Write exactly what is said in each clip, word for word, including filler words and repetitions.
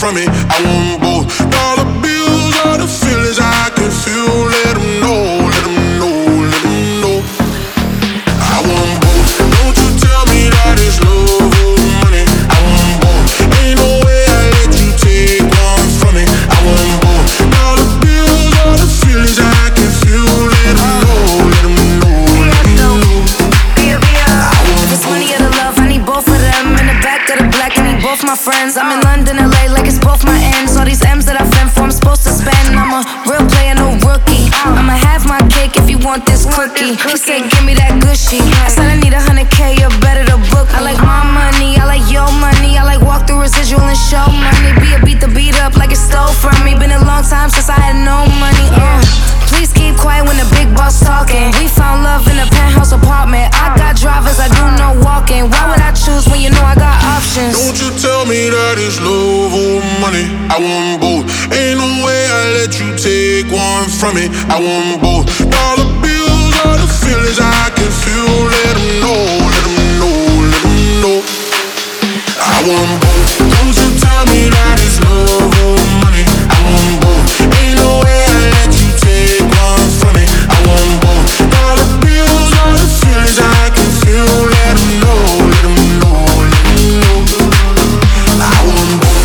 from it. I want both. Dollar bills are the feelings I can feel. Let them know, let them know, let them know. I want both. Don't you tell me that it's love or money. I want both. Ain't no way I let you take one from me. I want both. Dollar bills are the feelings I can feel. Let them know, let them know, let them know. I want this money or the love, I need both of them. In the back of the black, I need both my friends. I'm in London, L A, like it's both my ends. All these M's that I fend for, I'm supposed to spend. I'm a real player, no rookie. I'ma have my cake if you want this cookie. He said, give me that gushy. I said I need a hundred K, you're better to book. I like my money, I like your money. I like walk through residual and show money. Be a beat the beat up like it stole from me. Been a long time since I had no money. Uh, please keep quiet when the big boss talking. We found love in a penthouse apartment. I got drivers, I do no walking. Why would I choose when you know I got options? Don't you tell me that it's love or money. I want both. Ain't no way I let you take one from me. I want both. Dollar bills are the feelings I can feel. Let them know, let them know, let them know. I want both. Don't you tell me that it's love or money. I want both. Ain't no way I let you take one from me. I want both. Dollar bills are the feelings I can feel. Let them know, let them know, let them know. I want both.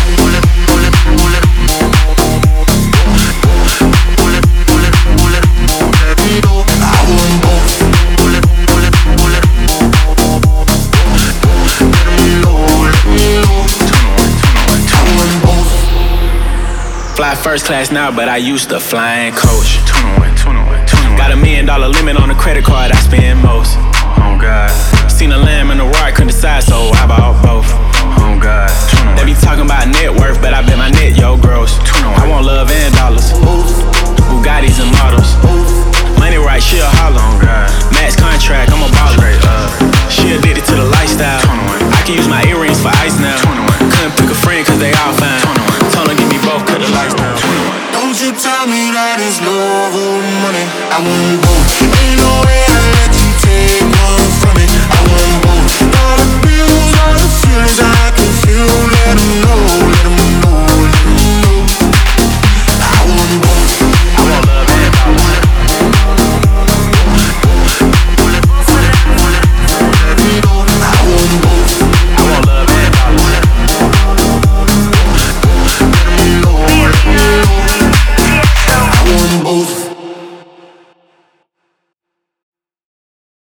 Fly first class now, but I used to fly in coach. Got a million dollar limit on the credit card, I spend most. Oh God. Seen a lamb and a rock, couldn't decide, so I bought both. Oh God. They be talking about net worth, but I bet